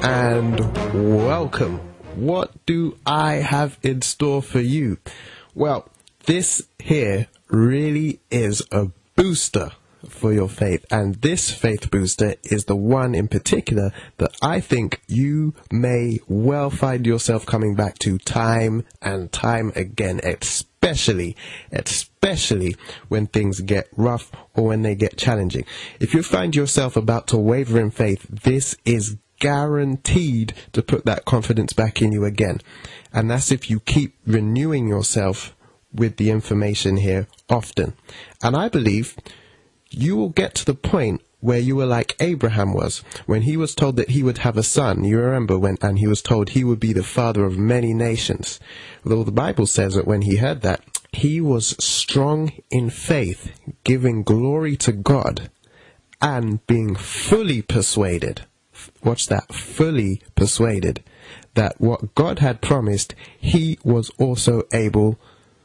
and welcome. What do I have in store for you? Well, this here really is a booster for your faith, and this faith booster is the one in particular that I think you may well find yourself coming back to time and time again, especially when things get rough or when they get challenging. If you find yourself about to waver in faith, this is guaranteed to put that confidence back in you again. And that's if you keep renewing yourself with the information here often. And I believe you will get to the point where you were like Abraham was when he was told that he would have a son. You remember and he was told he would be the father of many nations. Well, the Bible says that when he heard that, he was strong in faith, giving glory to God and being fully persuaded. Watch that, fully persuaded that what God had promised, he was also able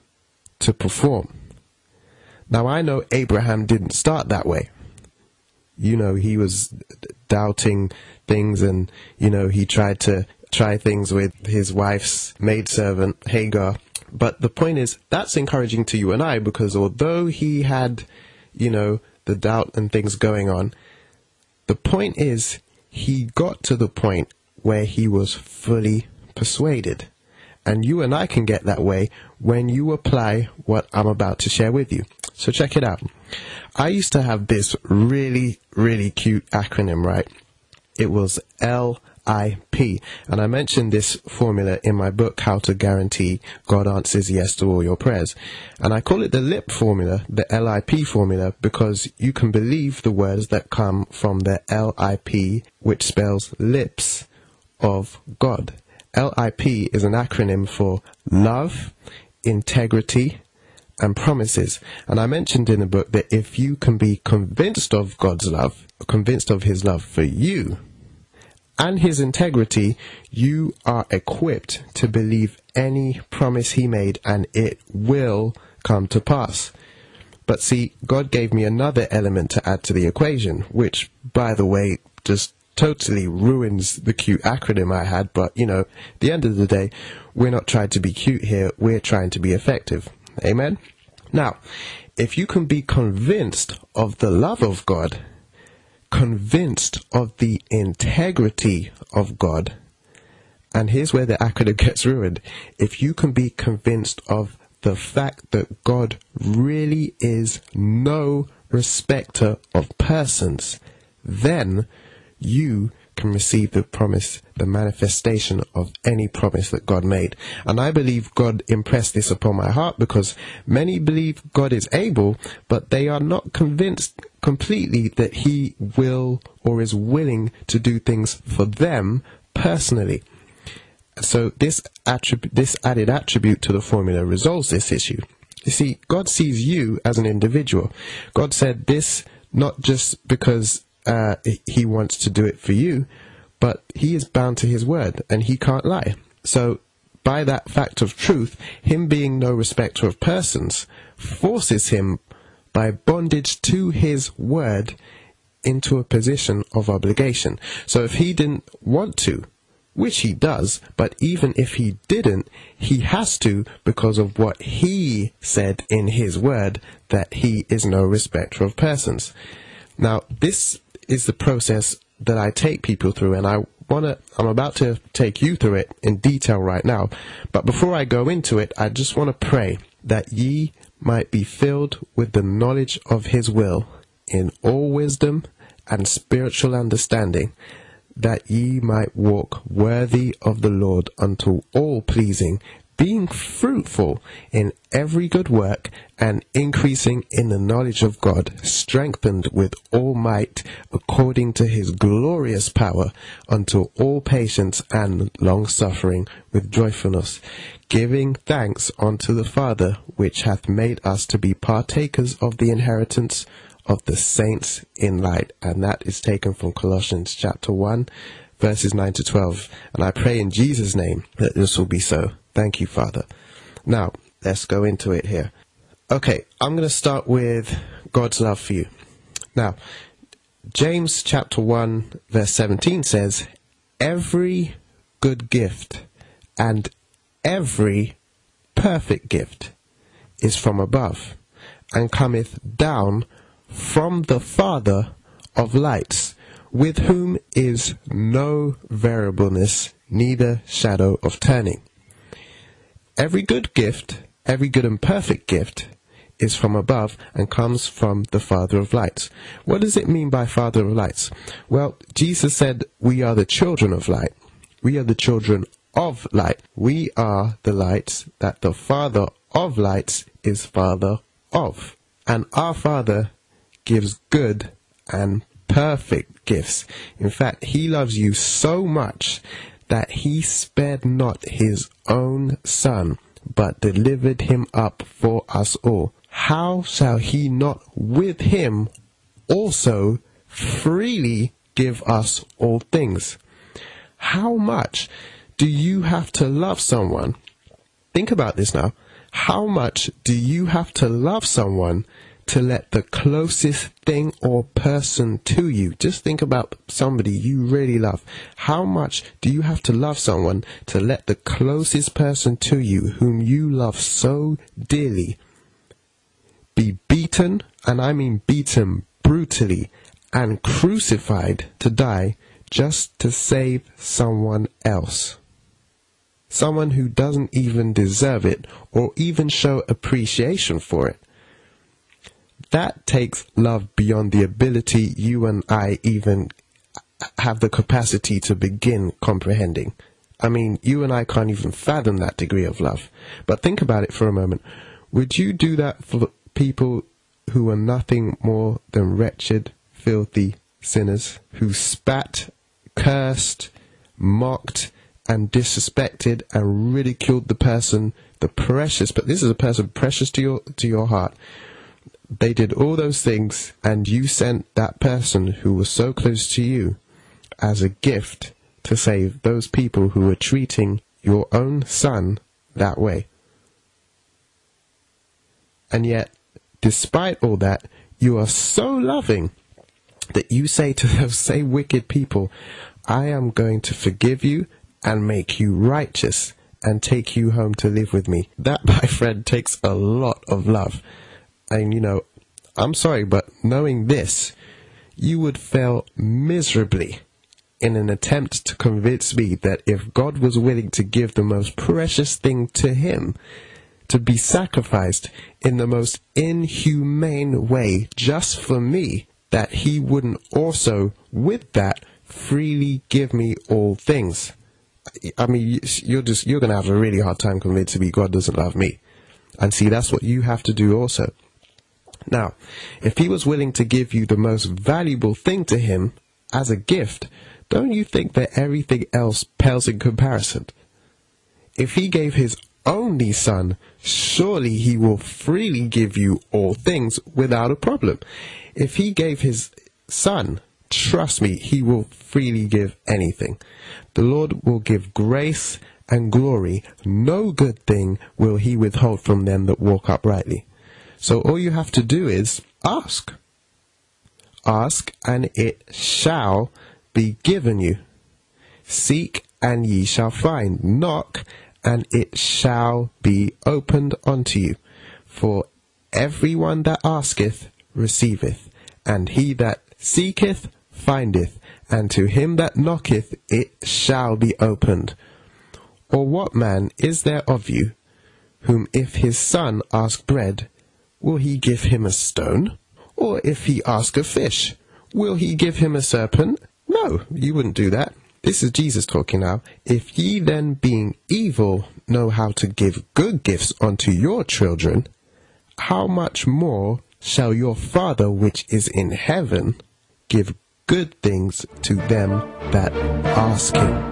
to perform. Now, I know Abraham didn't start that way. You know, he was doubting things, and, you know, he tried to try things with his wife's maidservant, Hagar. But the point is, that's encouraging to you and I, because although he had, you know, the doubt and things going on, the point is, he got to the point where he was fully persuaded. And you and I can get that way when you apply what I'm about to share with you. So check it out. I used to have this really, really cute acronym, right? It was LIP. And I mentioned this formula in my book, How to Guarantee God Answers Yes to All Your Prayers. And I call it the LIP formula, the LIP formula, because you can believe the words that come from the LIP, which spells lips of God. LIP is an acronym for love, integrity, and promises. And I mentioned in the book that if you can be convinced of God's love, convinced of his love for you and his integrity, you are equipped to believe any promise he made, and it will come to pass. But see, God gave me another element to add to the equation, which, by the way, just totally ruins the cute acronym I had. But, you know, at the end of the day, we're not trying to be cute here. We're trying to be effective. Amen? Now, if you can be convinced of the love of God, convinced of the integrity of God, and here's where the acronym gets ruined. If you can be convinced of the fact that God really is no respecter of persons, then you can receive the promise, the manifestation of any promise that God made. And I believe God impressed this upon my heart, because many believe God is able, but they are not convinced completely that he will or is willing to do things for them personally. So this added attribute to the formula resolves this issue. You see, God sees you as an individual. God said this not just because he wants to do it for you, but he is bound to his word and he can't lie. So by that fact of truth, him being no respecter of persons forces him by bondage to his word into a position of obligation. So if he didn't want to, which he does, but even if he didn't, he has to, because of what he said in his word, that he is no respecter of persons. Now, this is the process that I take people through, and I'm about to take you through it in detail right now. But before I go into it, I just want to pray that ye might be filled with the knowledge of his will in all wisdom and spiritual understanding, that ye might walk worthy of the Lord unto all pleasing, being fruitful in every good work, and increasing in the knowledge of God, strengthened with all might according to his glorious power, unto all patience and long-suffering with joyfulness, giving thanks unto the Father, which hath made us to be partakers of the inheritance of the saints in light. And that is taken from Colossians chapter 1, verses 9 to 12. And I pray in Jesus' name that this will be so. Thank you, Father. Now, let's go into it here. Okay, I'm going to start with God's love for you. Now, James chapter 1, verse 17 says, every good gift and every perfect gift is from above, and cometh down from the Father of lights, with whom is no variableness, neither shadow of turning. Every good gift, every good and perfect gift, is from above and comes from the Father of lights. What does it mean by Father of lights? Well, Jesus said we are the children of light. We are the children of light. We are the lights that the Father of lights is Father of. And our Father gives good and perfect gifts. In fact, he loves you so much that he spared not his own Son, but delivered him up for us all. How shall he not with him also freely give us all things? How much do you have to love someone? Think about this now. How much do you have to love someone to let the closest thing or person to you, just think about somebody you really love. How much do you have to love someone to let the closest person to you, whom you love so dearly, be beaten, and I mean beaten brutally, and crucified to die just to save someone else? Someone who doesn't even deserve it or even show appreciation for it. That takes love beyond the ability you and I even have the capacity to begin comprehending. I mean, you and I can't even fathom that degree of love. But think about it for a moment. Would you do that for people who are nothing more than wretched, filthy sinners, who spat, cursed, mocked, and disrespected and ridiculed the person, the precious, but this is a person precious to your heart. They did all those things, and you sent that person who was so close to you as a gift to save those people who were treating your own son that way. And yet, despite all that, you are so loving that you say to those same wicked people, I am going to forgive you and make you righteous and take you home to live with me. That, my friend, takes a lot of love. And, you know, I'm sorry, but knowing this, you would fail miserably in an attempt to convince me that if God was willing to give the most precious thing to him, to be sacrificed in the most inhumane way just for me, that he wouldn't also, with that, freely give me all things. I mean, you're going to have a really hard time convincing me God doesn't love me. And see, that's what you have to do also. Now, if he was willing to give you the most valuable thing to him as a gift, don't you think that everything else pales in comparison? If he gave his only son, surely he will freely give you all things without a problem. If he gave his son, trust me, he will freely give anything. The Lord will give grace and glory. No good thing will he withhold from them that walk uprightly. So all you have to do is ask. Ask, and it shall be given you. Seek, and ye shall find. Knock, and it shall be opened unto you. For everyone that asketh receiveth, and he that seeketh findeth, and to him that knocketh it shall be opened. Or what man is there of you, whom if his son ask bread, will he give him a stone? Or if he ask a fish, will he give him a serpent? No, you wouldn't do that. This is Jesus talking now. If ye then, being evil, know how to give good gifts unto your children, how much more shall your Father which is in heaven give good things to them that ask him?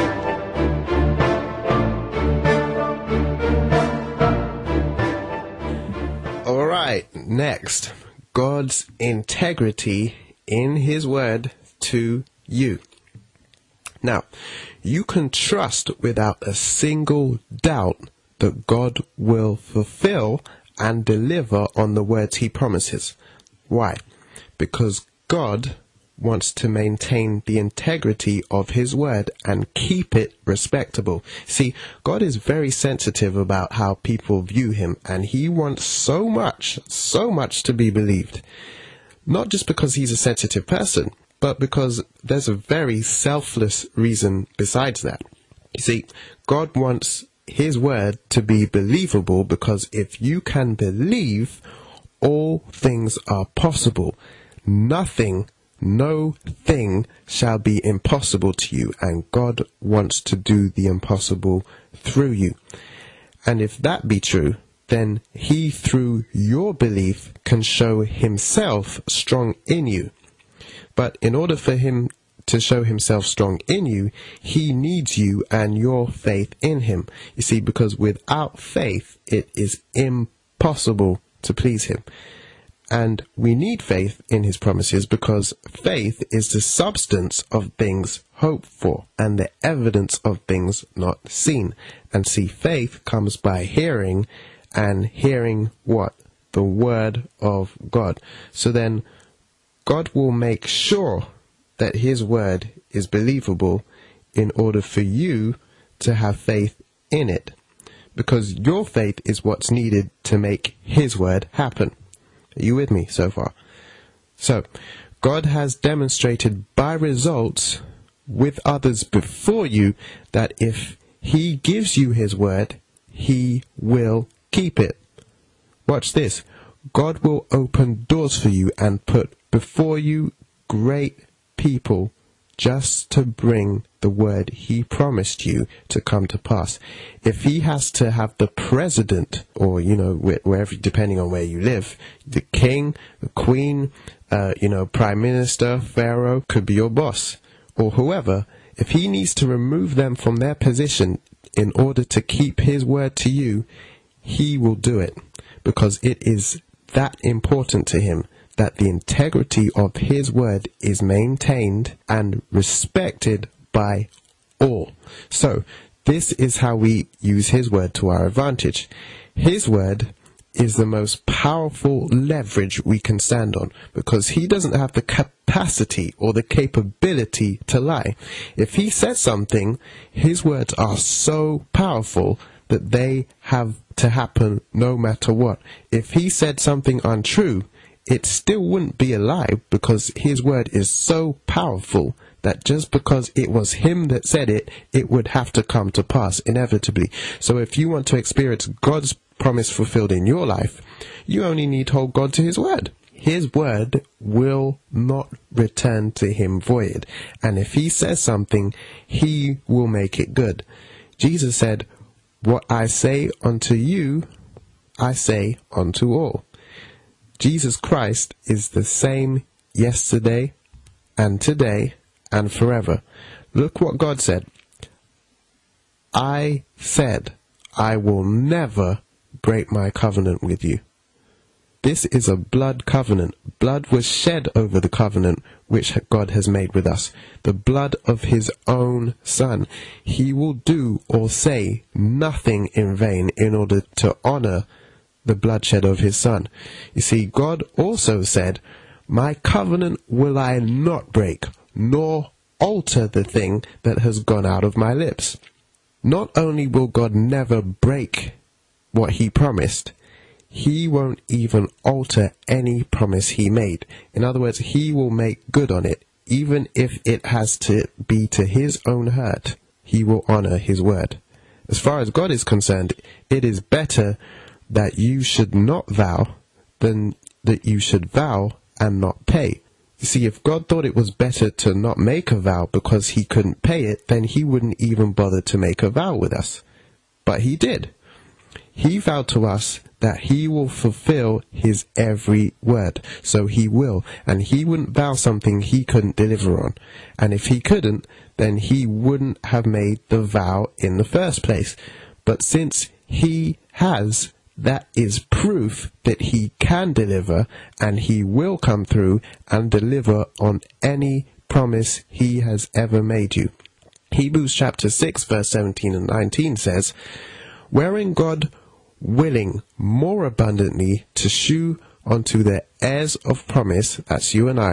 Alright, next, God's integrity in his word to you. Now, you can trust without a single doubt that God will fulfill and deliver on the words he promises. Why? Because God wants to maintain the integrity of his word and keep it respectable. See, God is very sensitive about how people view him, and he wants so much to be believed. Not just because he's a sensitive person, but because there's a very selfless reason besides that. You see, God wants his word to be believable, because if you can believe, all things are possible. No thing shall be impossible to you, and God wants to do the impossible through you. And if that be true, then he, through your belief, can show himself strong in you. But in order for him to show himself strong in you, he needs you and your faith in him. You see, because without faith, it is impossible to please him. And we need faith in his promises, because faith is the substance of things hoped for and the evidence of things not seen. And see, faith comes by hearing, and hearing what? The word of God. So then God will make sure that his word is believable in order for you to have faith in it, because your faith is what's needed to make his word happen. Are you with me so far? So, God has demonstrated by results with others before you that if he gives you his word, he will keep it. Watch this. God will open doors for you and put before you great people just to bring the word he promised you to come to pass. If he has to have the president, or, wherever, depending on where you live, the king, the queen, prime minister, pharaoh, could be your boss, or whoever, if he needs to remove them from their position in order to keep his word to you, he will do it, because it is that important to him that the integrity of his word is maintained and respected by all. So, this is how we use his word to our advantage. His word is the most powerful leverage we can stand on, because he doesn't have the capacity or the capability to lie. If he says something, his words are so powerful that they have to happen no matter what. If he said something untrue, it still wouldn't be a lie, because his word is so powerful that just because it was him that said it, it would have to come to pass inevitably. So if you want to experience God's promise fulfilled in your life, you only need to hold God to his word. His word will not return to him void. And if he says something, he will make it good. Jesus said, "What I say unto you, I say unto all." Jesus Christ is the same yesterday and today and forever. Look what God said. I said, I will never break my covenant with you. This is a blood covenant. Blood was shed over the covenant which God has made with us. The blood of his own Son. He will do or say nothing in vain in order to honor the bloodshed of his Son. You see, God also said, my covenant will I not break, nor alter the thing that has gone out of my lips. Not only will God never break what he promised, he won't even alter any promise he made. In other words, he will make good on it, even if it has to be to his own hurt. He will honor his word. As far as God is concerned, it is better that you should not vow than that you should vow and not pay. You see, if God thought it was better to not make a vow because he couldn't pay it, then he wouldn't even bother to make a vow with us. But he did. He vowed to us that he will fulfill his every word. So he will. And he wouldn't vow something he couldn't deliver on. And if he couldn't, then he wouldn't have made the vow in the first place. But since he has, that is proof that he can deliver, and he will come through and deliver on any promise he has ever made you. Hebrews chapter 6 verse 17 and 19 says, wherein God willing more abundantly to shew unto the heirs of promise, that's you and I,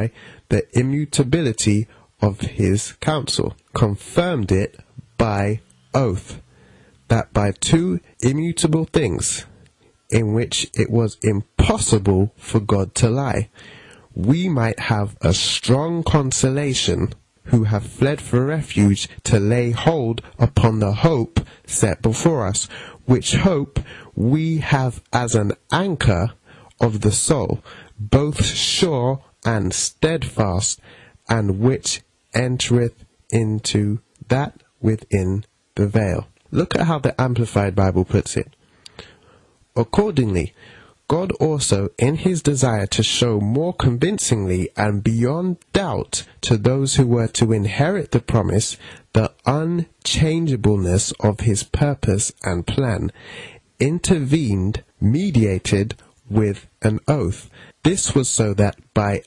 the immutability of his counsel, confirmed it by oath, that by two immutable things, in which it was impossible for God to lie, we might have a strong consolation, who have fled for refuge, to lay hold upon the hope set before us, which hope we have as an anchor of the soul, both sure and steadfast, and which entereth into that within the veil. Look at how the Amplified Bible puts it. Accordingly, God also, in his desire to show more convincingly and beyond doubt to those who were to inherit the promise the unchangeableness of his purpose and plan, intervened, mediated with an oath. This was so that by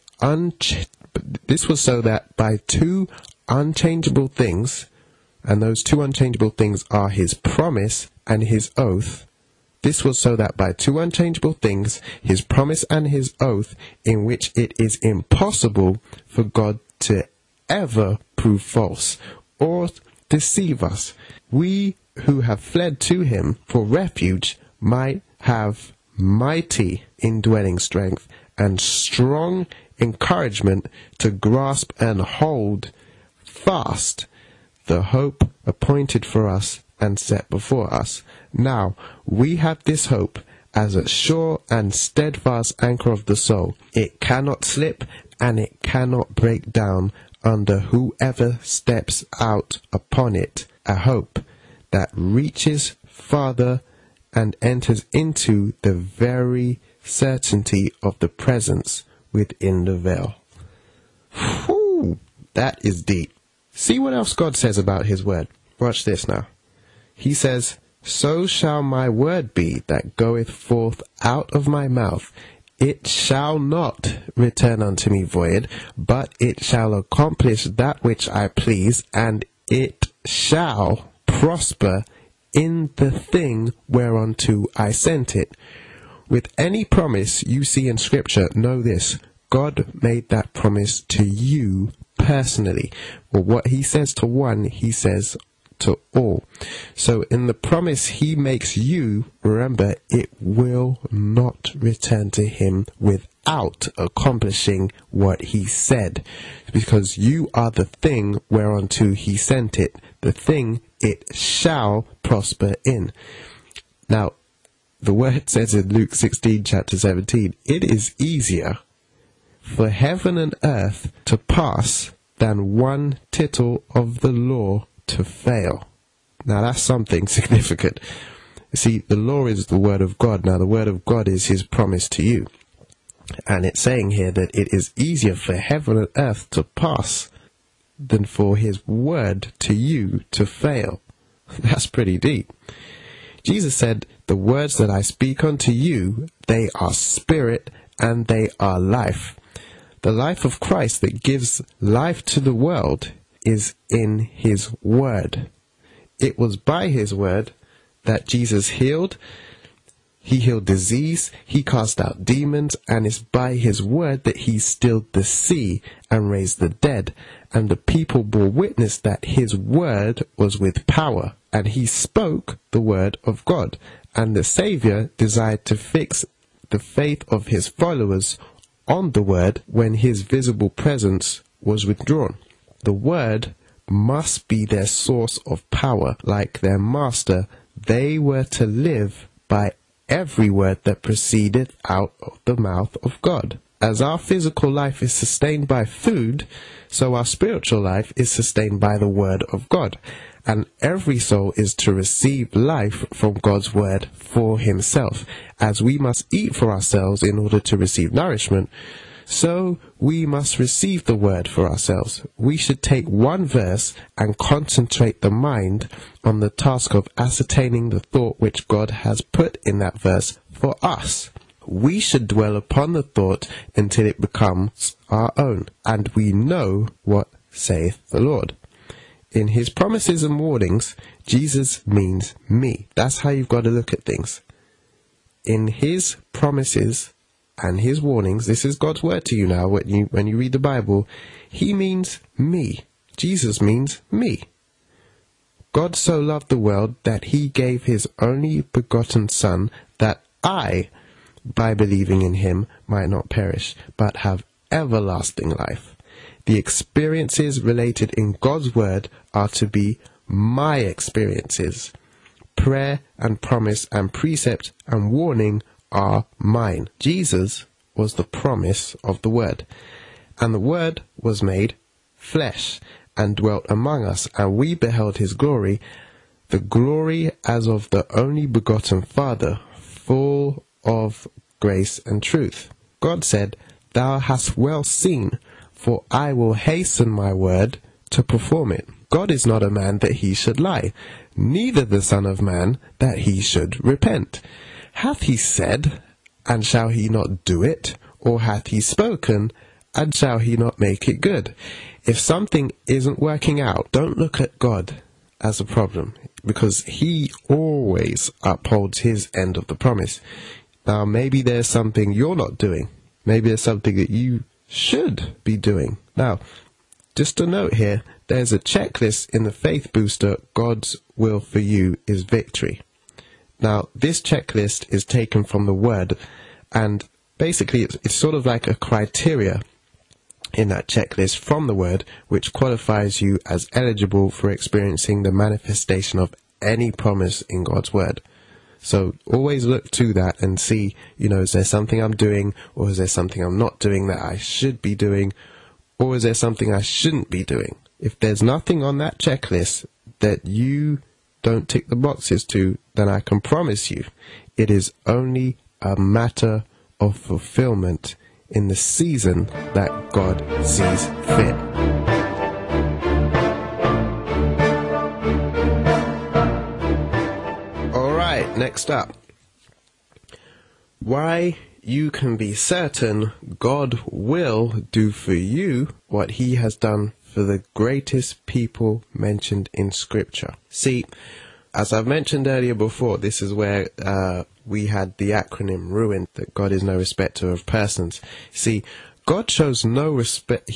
two unchangeable things, and those two unchangeable things are his promise and his oath. This was so that by two unchangeable things, his promise and his oath, in which it is impossible for God to ever prove false or deceive us, we who have fled to him for refuge might have mighty indwelling strength and strong encouragement to grasp and hold fast the hope appointed for us and set before us. Now, we have this hope as a sure and steadfast anchor of the soul. It cannot slip and it cannot break down under whoever steps out upon it. A hope that reaches farther and enters into the very certainty of the presence within the veil. Whew, that is deep. See what else God says about his word. Watch this now. He says, "So shall my word be that goeth forth out of my mouth. It shall not return unto me void, but it shall accomplish that which I please, and it shall prosper in the thing whereunto I sent it." With any promise you see in Scripture, know this: God made that promise to you personally. Well, what he says to one, he says to all. So in the promise he makes you, remember, it will not return to him without accomplishing what he said, because you are the thing whereunto he sent it, the thing it shall prosper in. Now, the word says in Luke 16, chapter 17, it is easier for heaven and earth to pass than one tittle of the law to fail. Now that's something significant. You see, the law is the word of God. Now the word of God is his promise to you. And it's saying here that it is easier for heaven and earth to pass than for his word to you to fail. That's pretty deep. Jesus said, "The words that I speak unto you, they are spirit and they are life." The life of Christ that gives life to the world is in his word. It was by his word that Jesus healed. He healed disease, he cast out demons, and it's by his word that he stilled the sea and raised the dead. And the people bore witness that his word was with power, and he spoke the word of God. And the Savior desired to fix the faith of his followers on the word when his visible presence was withdrawn. The word must be their source of power. Like their master, they were to live by every word that proceeded out of the mouth of God. As our physical life is sustained by food, so our spiritual life is sustained by the word of God. And every soul is to receive life from God's word for himself. As we must eat for ourselves in order to receive nourishment, so we must receive the word for ourselves. We should take one verse and concentrate the mind on the task of ascertaining the thought which God has put in that verse for us. We should dwell upon the thought until it becomes our own, and we know what saith the Lord. In his promises and warnings, Jesus means me. That's how you've got to look at things. In his promises and his warnings, this is God's word to you now when you read the Bible, he means me. Jesus means me. God so loved the world that he gave his only begotten Son, that I, by believing in him, might not perish, but have everlasting life. The experiences related in God's word are to be my experiences. Prayer and promise and precept and warning are mine. Jesus was the promise of the word, and the word was made flesh and dwelt among us, and we beheld his glory, the glory as of the only begotten Father, full of grace and truth. God said, "Thou hast well seen, for I will hasten my word to perform it." God is not a man that he should lie, neither the Son of Man that he should repent. Hath he said, and shall he not do it? Or hath he spoken, and shall he not make it good? If something isn't working out, don't look at God as a problem, because he always upholds his end of the promise. Now, maybe there's something you're not doing. Maybe there's something that you should be doing. Now, just a note here, there's a checklist in the Faith Booster, God's will for you is victory. Now, this checklist is taken from the Word, and basically it's sort of like a criteria in that checklist from the Word, which qualifies you as eligible for experiencing the manifestation of any promise in God's Word. So always look to that and see, is there something I'm doing, or is there something I'm not doing that I should be doing, or is there something I shouldn't be doing? If there's nothing on that checklist that you don't tick the boxes to, then I can promise you it is only a matter of fulfillment in the season that God sees fit. Alright, next up. Why you can be certain God will do for you what he has done for the greatest people mentioned in Scripture. See, as I've mentioned earlier before, this is where we had the acronym ruined, that God is no respecter of persons. See, God shows no respect.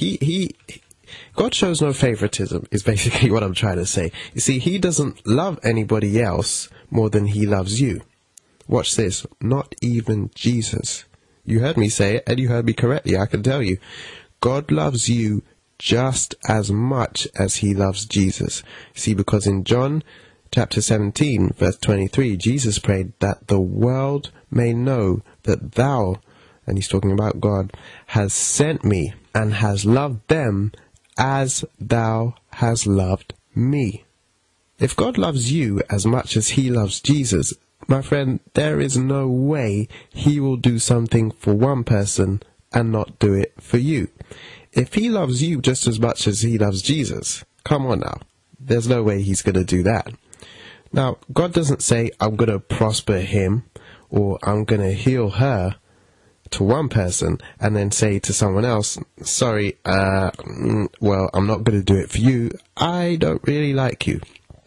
God shows no favoritism, is basically what I'm trying to say. You see, he doesn't love anybody else more than he loves you. Watch this. Not even Jesus. You heard me say it, and you heard me correctly. I can tell you. God loves you just as much as he loves Jesus. See, because in John chapter 17, verse 23, Jesus prayed that the world may know that thou, and he's talking about God, has sent me and has loved them as thou hast loved me. If God loves you as much as he loves Jesus, my friend, there is no way he will do something for one person and not do it for you. If he loves you just as much as he loves Jesus, come on now, there's no way he's going to do that. Now, God doesn't say, I'm going to prosper him, or I'm going to heal her to one person, and then say to someone else, sorry, well, I'm not going to do it for you. I don't really like you.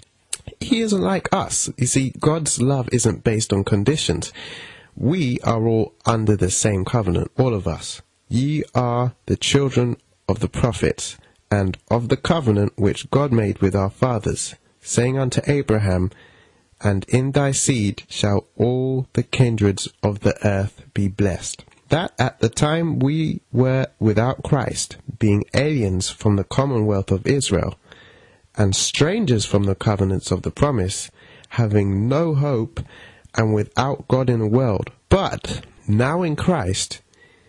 He isn't like us. You see, God's love isn't based on conditions. We are all under the same covenant, all of us. Ye are the children of the prophets, and of the covenant which God made with our fathers, saying unto Abraham, and in thy seed shall all the kindreds of the earth be blessed. That at the time we were without Christ, being aliens from the commonwealth of Israel, and strangers from the covenants of the promise, having no hope, and without God in the world. But now in Christ,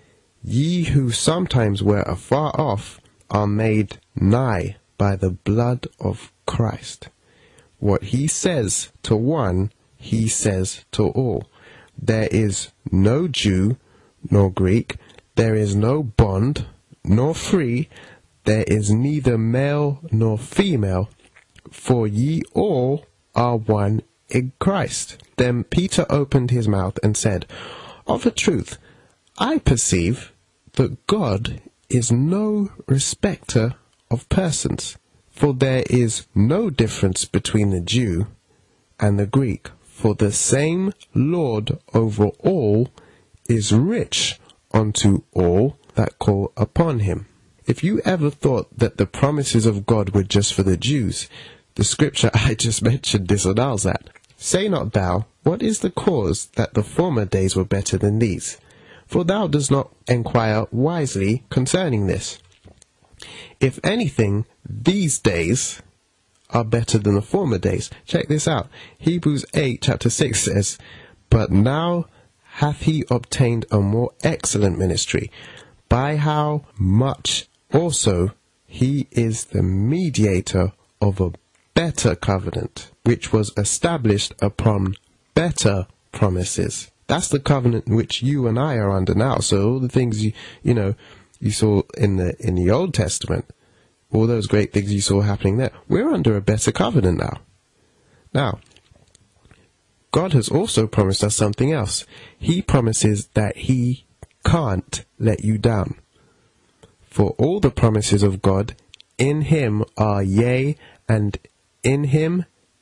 ye who sometimes were afar off are made nigh by the blood of Christ. What he says to one, he says to all. There is no Jew nor Greek, there is no bond nor free, there is neither male nor female, for ye all are one in Christ. Then Peter opened his mouth and said, Of a truth, I perceive that God is no respecter of persons, for there is no difference between the Jew and the Greek, for the same Lord over all is rich unto all that call upon him. If you ever thought that the promises of God were just for the Jews, the scripture I just mentioned disallows that. Say not thou, what is the cause that the former days were better than these? For thou dost not enquire wisely concerning this. If anything, these days are better than the former days. Check this out. Hebrews 8 chapter 6 says, But now hath he obtained a more excellent ministry, by how much also he is the mediator of a better covenant, which was established upon better promises. That's the covenant which you and I are under now. So all the things you saw in the Old Testament, all those great things you saw happening there, we're under a better covenant now. Now, God has also promised us something else. He promises that he can't let you down. For all the promises of God in him are yea, and in him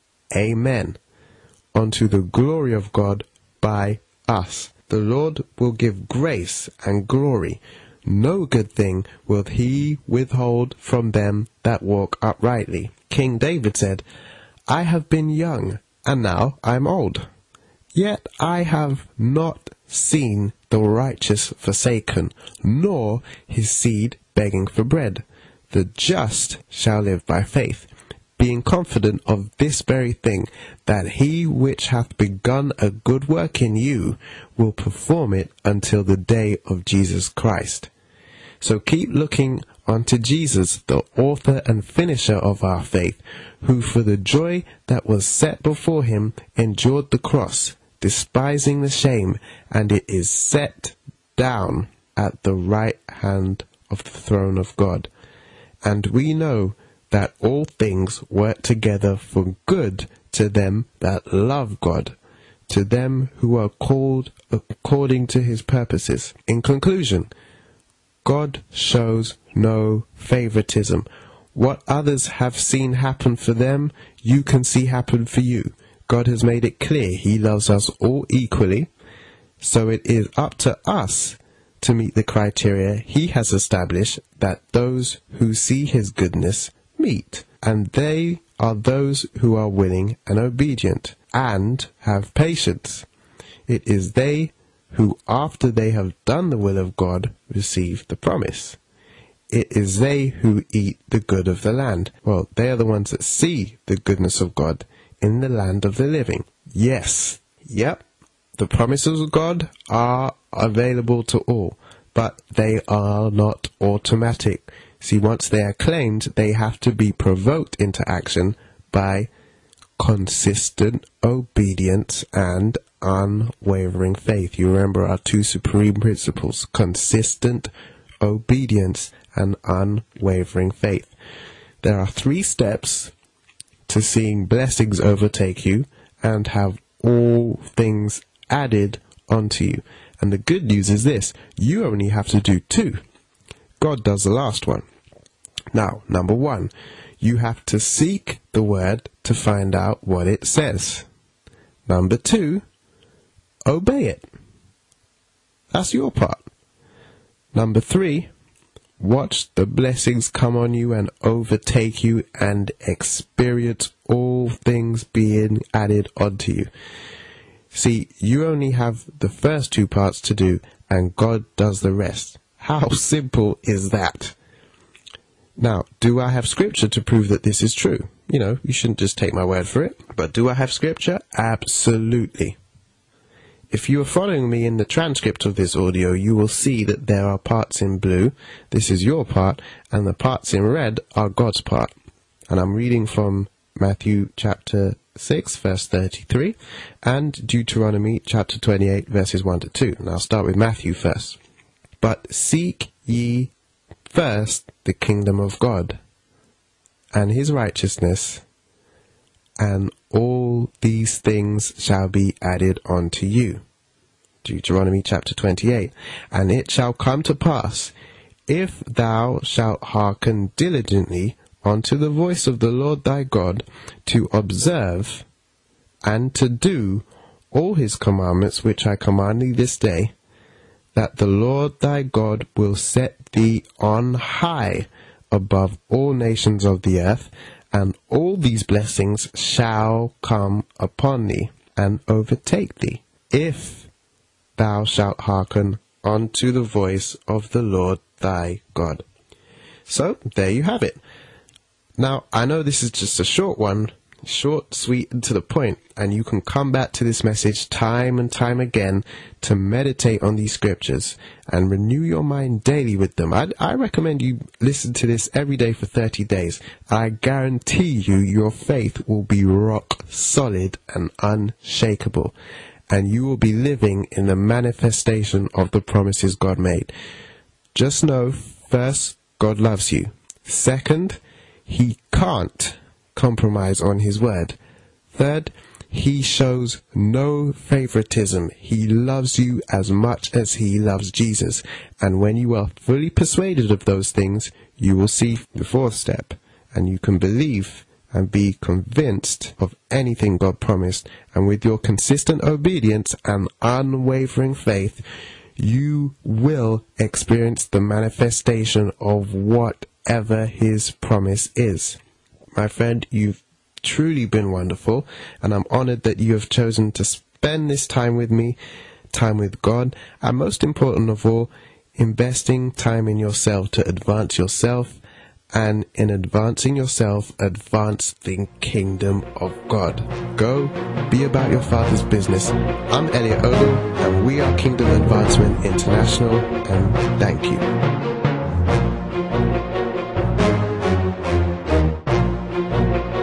amen, unto the glory of God by us. The Lord will give grace and glory. No good thing will he withhold from them that walk uprightly. King David said, I have been young, and now I am old. Yet I have not seen the righteous forsaken, nor his seed begging for bread. The just shall live by faith, being confident of this very thing, that he which hath begun a good work in you will perform it until the day of Jesus Christ. So keep looking unto Jesus, the author and finisher of our faith, who for the joy that was set before him endured the cross, despising the shame, and it is set down at the right hand of the throne of God. And we know that all things work together for good to them that love God, to them who are called according to his purposes. In conclusion, God shows no favoritism. What others have seen happen for them, you can see happen for you. God has made it clear he loves us all equally, so it is up to us to meet the criteria he has established that those who see his goodness meet, and they are those who are willing and obedient and have patience. It is they who, after they have done the will of God, receive the promise. It is they who eat the good of the land. Well, they are the ones that see the goodness of God in the land of the living. Yes, yep, the promises of God are available to all, but they are not automatic. See, once they are claimed, they have to be provoked into action by consistent obedience and unwavering faith. You remember our two supreme principles: consistent obedience and unwavering faith. There are 3 steps to seeing blessings overtake you and have all things added onto you. And the good news is this: you only have to do 2. God does the last one. Now, number 1, you have to seek the word to find out what it says. Number 2, obey it. That's your part. Number 3, watch the blessings come on you and overtake you and experience all things being added onto you. See, you only have the first 2 parts to do, and God does the rest. How simple is that? Now, do I have scripture to prove that this is true? You shouldn't just take my word for it. But do I have scripture? Absolutely. If you are following me in the transcript of this audio, you will see that there are parts in blue. This is your part, and the parts in red are God's part. And I'm reading from Matthew chapter 6, verse 33, and Deuteronomy chapter 28, verses 1 to 2. And I'll start with Matthew first. But seek ye first the kingdom of God and his righteousness, and all these things shall be added unto you. Deuteronomy chapter 28. And it shall come to pass, if thou shalt hearken diligently unto the voice of the Lord thy God, to observe and to do all his commandments which I command thee this day, that the Lord thy God will set thee on high above all nations of the earth, and all these blessings shall come upon thee and overtake thee, if thou shalt hearken unto the voice of the Lord thy God. So, there you have it. Now, I know this is just a short one, short, sweet, and to the point, and you can come back to this message time and time again to meditate on these scriptures and renew your mind daily with them. I recommend you listen to this every day for 30 days. I guarantee you your faith will be rock solid and unshakable, and you will be living in the manifestation of the promises God made. Just know, first, God loves you. Second, He can't compromise on His word. Third, He shows no favoritism. He loves you as much as He loves Jesus. And when you are fully persuaded of those things, you will see the fourth step, and you can believe and be convinced of anything God promised. And with your consistent obedience and unwavering faith, you will experience the manifestation of whatever His promise is. My friend, you've truly been wonderful, and I'm honored that you have chosen to spend this time with me, time with God, and most important of all, investing time in yourself to advance yourself, and in advancing yourself, advance the kingdom of God. Go, be about your Father's business. I'm Elliot Odom, and we are Kingdom Advancement International, and thank you.